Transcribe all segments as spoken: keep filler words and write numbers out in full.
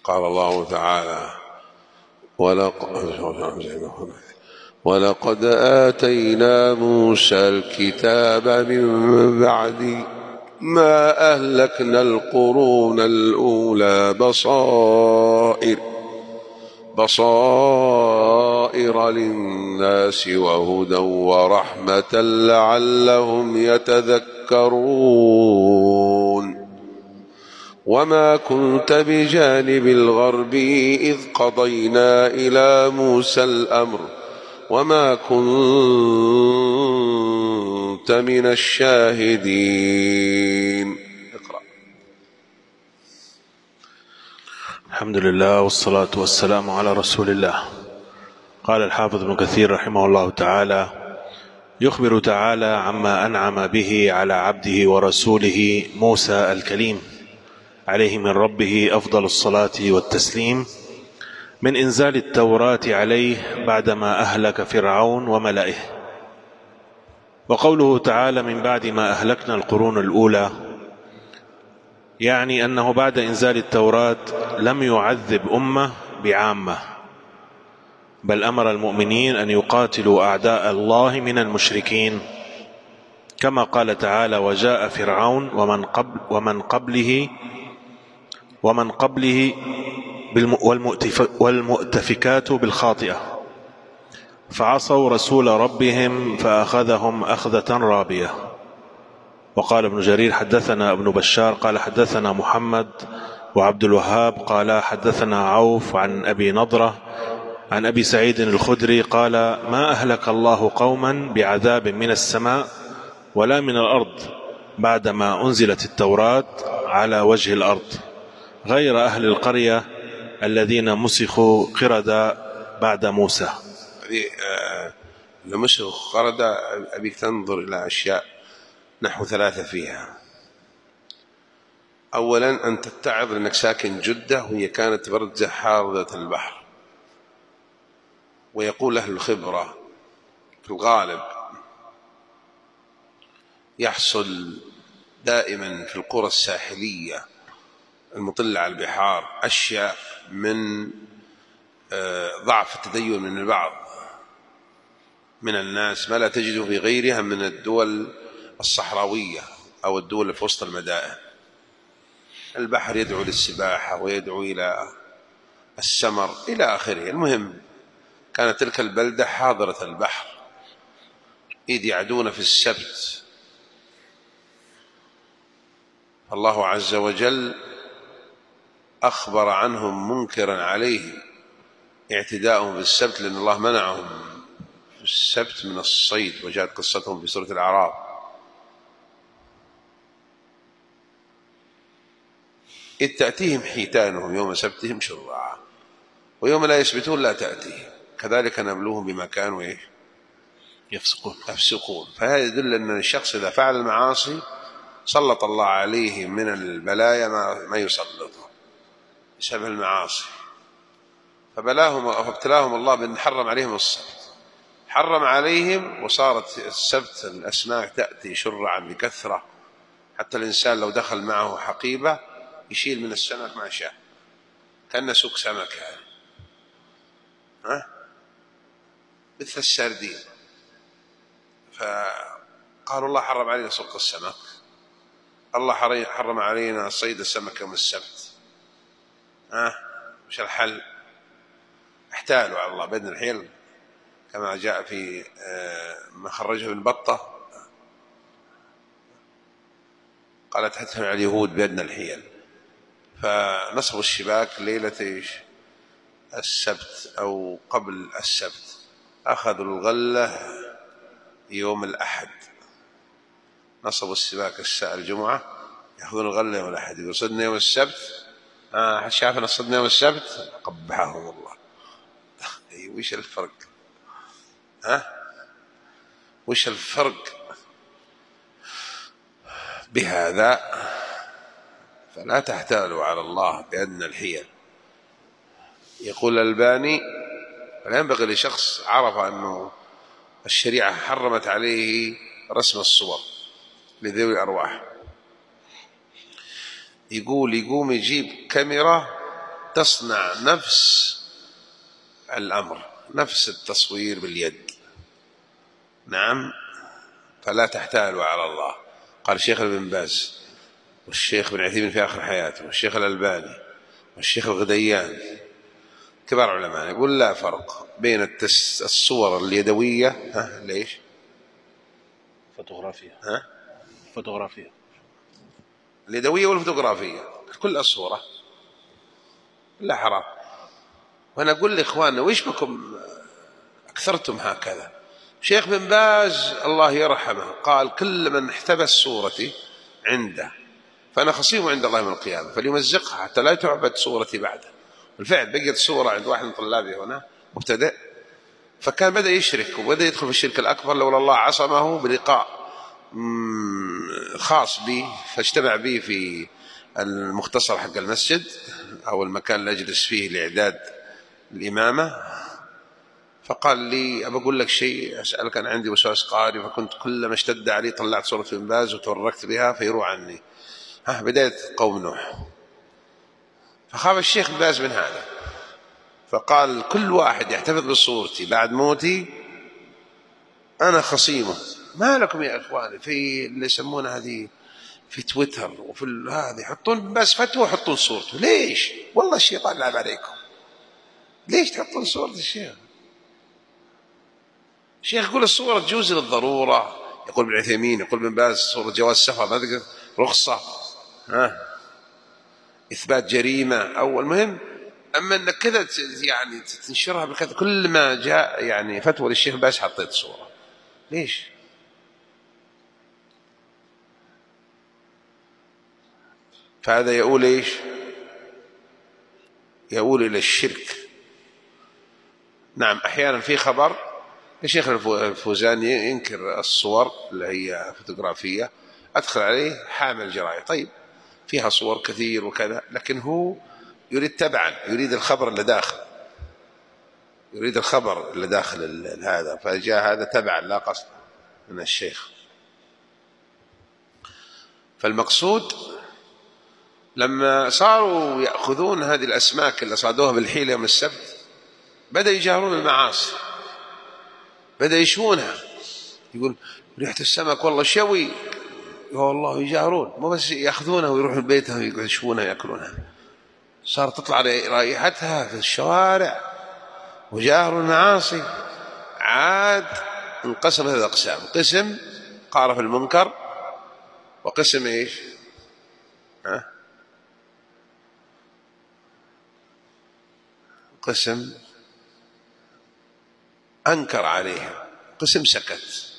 قال الله تعالى: ولقد آتينا موسى الكتاب من بعد ما أهلكنا القرون الأولى بصائر بصائر للناس وهدى ورحمة لعلهم يتذكرون. وما كنت بجانب الغرب إذ قضينا إلى موسى الأمر وما كنت من الشاهدين. اقرأ. الحمد لله والصلاة والسلام على رسول الله. قال الحافظ ابن كثير رحمه الله تعالى: يخبر تعالى عما أنعم به على عبده ورسوله موسى الكليم عليه من ربه أفضل الصلاة والتسليم من إنزال التوراة عليه بعدما أهلك فرعون وملئه. وقوله تعالى: من بعد ما أهلكنا القرون الأولى، يعني أنه بعد إنزال التوراة لم يعذب أمة بعامة، بل أمر المؤمنين أن يقاتلوا أعداء الله من المشركين، كما قال تعالى: وجاء فرعون ومن قبل ومن قبله ومن قبله والمؤتفكات بالخاطئة فعصوا رسول ربهم فأخذهم أخذة رابية. وقال ابن جرير: حدثنا ابن بشار قال حدثنا محمد وعبد الوهاب قال حدثنا عوف عن أبي نضرة عن أبي سعيد الخدري قال: ما أهلك الله قوما بعذاب من السماء ولا من الأرض بعدما أنزلت التوراة على وجه الأرض غير أهل القرية الذين مسخوا قردة بعد موسى. لمسخ قردة أبيك تنظر إلى أشياء نحو ثلاثة فيها. أولا أن تتعظ أنك ساكن جدة وهي كانت برزة حارة البحر، ويقول أهل الخبرة في الغالب يحصل دائما في القرى الساحلية المطلة على البحار أشياء من ضعف التدين من البعض من الناس ما لا تجده في غيرها من الدول الصحراوية أو الدول في وسط المدائن. البحر يدعو للسباحة ويدعو إلى السمر إلى آخره. المهم كانت تلك البلدة حاضرة البحر إذ يعدون في السبت. الله عز وجل أخبر عنهم منكرا عليهم اعتداءهم في السبت، لأن الله منعهم في السبت من الصيد، وجاءت قصتهم في سورة الأعراف. إذ تأتيهم حيتانهم يوم سبتهم شرعا ويوم لا يسبتون لا تأتيهم كذلك نبلوهم بما كانوا إيه؟ يفسقون يفسقون. فهذا يدل أن الشخص إذا فعل المعاصي سلط الله عليه من البلايا ما يسلطه بسبب المعاصي. فبلاهم وابتلاهم الله بأن حرم عليهم السبت، حرم عليهم وصارت السبت الأسماك تأتي شرعا بكثرة، حتى الإنسان لو دخل معه حقيبة يشيل من السمك ما شاء، كأنه سوق سمك هذا، ها مثل السردين. فقالوا الله حرم علينا سوق السمك، الله حرم علينا صيد السمك يوم السبت، ها وش الحل؟ احتالوا على الله بأدنى الحيل، كما جاء في ما خرجه ابن بطة قالت حتى على اليهود بأدنى الحيل. فنصبوا الشباك ليلة السبت أو قبل السبت، أخذوا الغلة يوم الأحد، نصبوا السباك الساعة الجمعة يأخذون الغلة يوم الأحد، يقول صدنا يوم السبت، آه شافنا صدنا يوم السبت قبحهم الله. وش الفرق؟ ها وش الفرق بهذا؟ فلا تحتالوا على الله بأدنى الحيل. يقول الألباني: فلا ينبغي لشخص عرف أنه الشريعة حرمت عليه رسم الصور لذوي الأرواح، يقول يقوم يجيب كاميرا تصنع نفس الأمر، نفس التصوير باليد. نعم، فلا تحتالوا على الله. قال الشيخ ابن باز والشيخ بن عثيمين في آخر حياته والشيخ الألباني والشيخ الغديان كبار علماء، يقول لا فرق بين التس... الصور اليدوية. ها ليش؟ فوتوغرافية. ها؟ فوتوغرافية. اليدوية والفوتوغرافية كل الصورة لا حرام. وأنا أقول لإخواننا وإيش بكم أكثرتم هكذا؟ شيخ بن باز الله يرحمه قال كل من احتبس صورتي عنده فأنا خصيمه عند الله يوم القيامة فليمزقها حتى لا تعبد صورتي بعده. بالفعل بقيت صورة عند واحد من طلابي هنا مبتدئ، فكان بدأ يشرك وبدأ يدخل في الشرك الأكبر لولا الله عصمه بلقاء خاص بي، فاجتمع بي في المختصر حق المسجد أو المكان اللي أجلس فيه لإعداد الإمامة، فقال لي أبى أقول لك شيء أسألك، أنا عندي وسواس قهري، فكنت كلما اشتد علي طلعت صورة ابن باز وتوركت بها فيروح عني. ها بداية قوم نوح. فخاف الشيخ ابن باز من هذا، فقال كل واحد يحتفظ بصورتي بعد موتي أنا خصيمه. ما لكم يا إخواني في اللي يسمونه هذه في تويتر وفي هذه يحطون بس فتوى يحطون صورته؟ ليش؟ والله الشيطان لعب عليكم. ليش تحطون صورة الشيخ؟ الشيخ يقول الصورة تجوز للضرورة، يقول ابن عثيمين، يقول ابن باز صورة جواز سفر، ما رخصة، ها إثبات جريمة أو المهم. أما أنك كذا يعني تنشرها بكذا كل ما جاء يعني فتوى للشيخ باز حطيت صورة، ليش؟ فهذا يقول إيش؟ يقول إلى الشرك. نعم أحيانا في خبر الشيخ الفوزان ينكر الصور اللي هي فوتوغرافية، أدخل عليه حامل جرائد، طيب فيها صور كثير وكذا، لكن هو يريد تبعا، يريد الخبر اللي داخل، يريد الخبر اللي داخل هذا، فجاء هذا تبعا لا قصد من الشيخ. فالمقصود لما صاروا يأخذون هذه الأسماك اللي صادوها بالحيلة يوم السبت بدأ يجاهرون المعاصي، بدأ يشونها، يقول ريحة السمك والله شوي، يا والله يجاهرون، مو بس يأخذونها ويروحوا بيتها ويشونها ويأكلونها، صار تطلع رائحتها في الشوارع وجاهروا المعاصي. عاد انقسم هذه الأقسام، قسم قارف المنكر وقسم إيش؟ ها؟ قسم أنكر عليها، قسم سكت،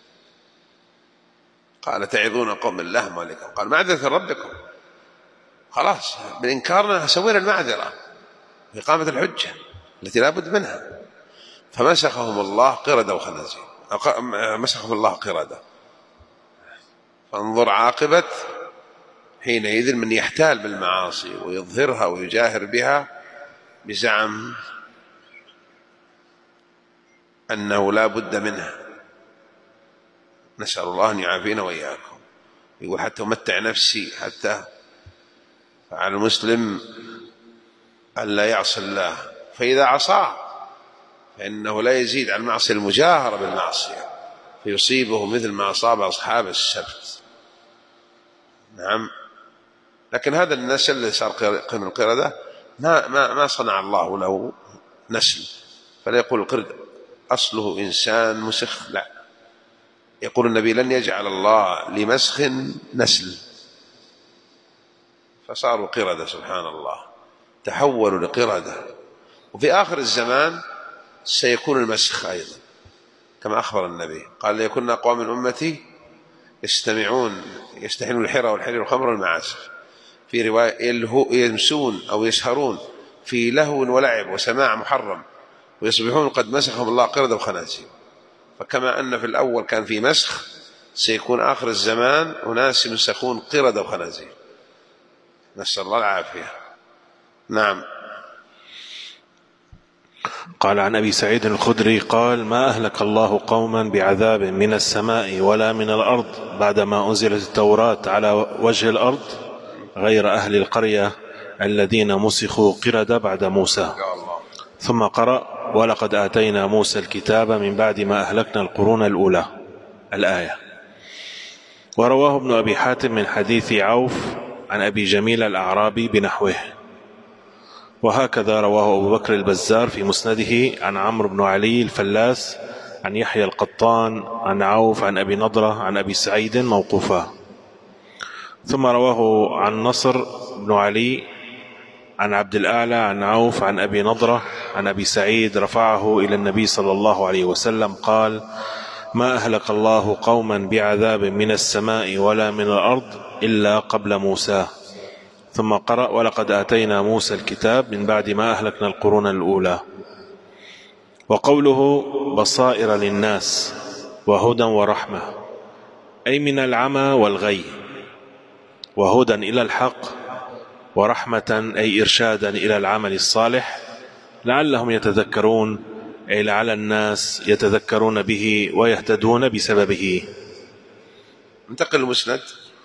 قال تعظون قوم الله مالكم، قال معذرة ربكم، خلاص بإنكارنا سوينا المعذرة بإقامة الحجة التي لا بد منها. فمسخهم الله قردة وخنازير، مسخهم الله قردة. فانظر عاقبة حينئذ من يحتال بالمعاصي ويظهرها ويجاهر بها بزعم أنه لا بد منها. نسأل الله أن يعافينا وإياكم. يقول حتى أمتع نفسي، حتى فعلى المسلم أن لا يعصي الله، فإذا عصاه فإنه لا يزيد عن المعصية المجاهرة بالمعصية فيصيبه مثل ما أصاب أصحاب السبت. نعم، لكن هذا النسل اللي صار قرن القردة ما, ما, ما صنع الله له نسل، فلا يقول القرد أصله إنسان مسخ، لا، يقول النبي لن يجعل الله لمسخ نسل، فصاروا قردة سبحان الله، تحولوا لقردة. وفي آخر الزمان سيكون المسخ أيضا كما أخبر النبي، قال ليكن أقوام من أمتي يستمعون يستحلون الحرى والحرير والخمر والمعازف، في رواية يمسون أو يسهرون في لهو ولعب وسماع محرم ويصبحون قد مسخهم الله قردة وخنازير. فكما أن في الأول كان في مسخ، سيكون آخر الزمان أناس يمسخون قردة وخنازير، نسأل الله العافية. نعم. قال عن أبي سعيد الخدري قال ما أهلك الله قوما بعذاب من السماء ولا من الأرض بعدما أنزلت التوراة على وجه الأرض غير أهل القرية الذين مسخوا قردة بعد موسى. ثم قرأ ولقد آتينا موسى الكتاب من بعد ما أهلكنا القرون الأولى الآية. ورواه ابن أبي حاتم من حديث عوف عن أبي جميل الأعرابي بنحوه. وهكذا رواه أبو بكر البزار في مسنده عن عمرو بن علي الفلاس عن يحيى القطان عن عوف عن أبي نضرة عن أبي سعيد موقوفا. ثم رواه عن نصر بن علي عن عبد الأعلى عن عوف عن أبي نضرة عن أبي سعيد رفعه إلى النبي صلى الله عليه وسلم قال: ما أهلك الله قوما بعذاب من السماء ولا من الأرض إلا قبل موسى. ثم قرأ ولقد آتينا موسى الكتاب من بعد ما أهلكنا القرون الأولى. وقوله بصائر للناس وهدى ورحمة أي من العمى والغي، وهدى إلى الحق، ورحمة أي إرشادا إلى العمل الصالح لعلهم يتذكرون، أي لعل الناس يتذكرون به ويهتدون بسببه. انتقل المسند.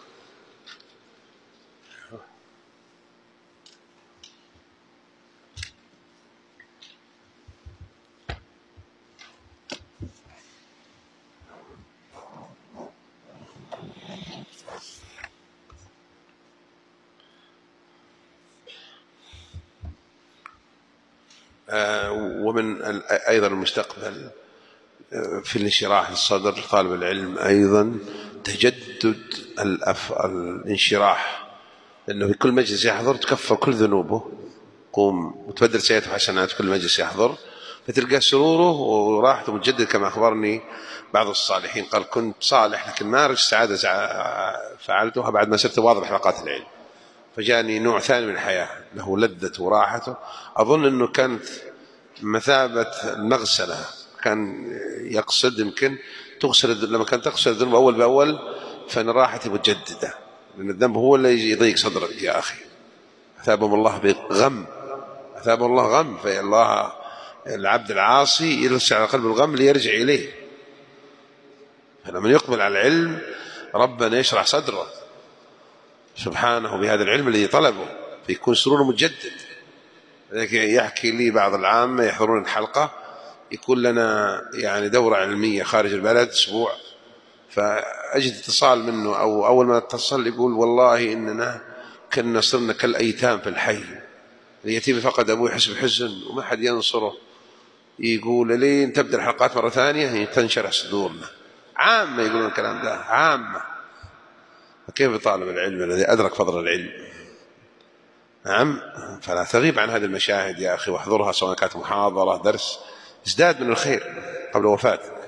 ومن أيضا المستقبل في الانشراح للصدر طالب العلم أيضا تجدد الانشراح، لأنه في كل مجلس يحضر تكفر كل ذنوبه، قوم وتبدل سيئاته حسنات كل مجلس يحضر، فتلقى سروره وراحته متجدد. كما أخبرني بعض الصالحين قال: كنت صالح لكن ما رجع سعادة فعلتها بعد ما صرت واضح حلقات العلم، فجاني نوع ثاني من الحياة له لذته وراحته. أظن أنه كانت مثابة المغسلة، كان يقصد يمكن تغسل، لما كان تغسل الذنوب أول بأول فإن راحتي متجددة، لأن الذنب هو اللي يضيق صدرك يا أخي. أثابهم الله بغم، أثابهم الله غم، فالله العبد العاصي يلسع على قلب الغم ليرجع إليه. فلما يقبل على العلم ربنا يشرح صدره سبحانه بهذا العلم الذي طلبه، فيكون سروره متجدد. لذلك يحكي لي بعض العامة يحضرون الحلقة، يكون لنا يعني دورة علمية خارج البلد أسبوع، فأجد اتصال منه أو أول ما اتصل يقول: والله إننا كنا صرنا كالأيتام في الحي، اليتيم فقد أبوه يحس بحزن وما حد ينصره. يقول لي تبدأ الحلقات مرة ثانية تنشرح صدورنا. عامة يقولون الكلام ده، عامة. فكيف طالب العلم الذي أدرك فضل العلم؟ نعم. فلا تغيب عن هذه المشاهد يا أخي واحضرها، سواء كانت محاضرة درس، ازداد من الخير قبل وفاته.